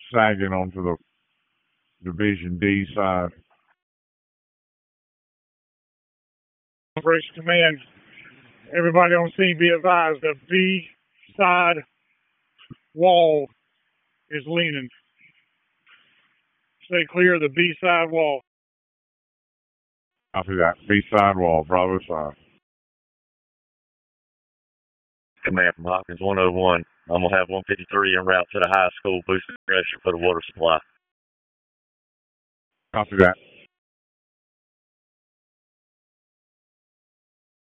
sagging onto the Division D side. Operation Command, everybody on scene be advised the B side wall is leaning. Stay clear of the B side wall. Copy that. B side wall, Bravo side. Command from Hopkins 101. I'm going to have 153 en route to the high school boosting pressure for the water supply. Copy that.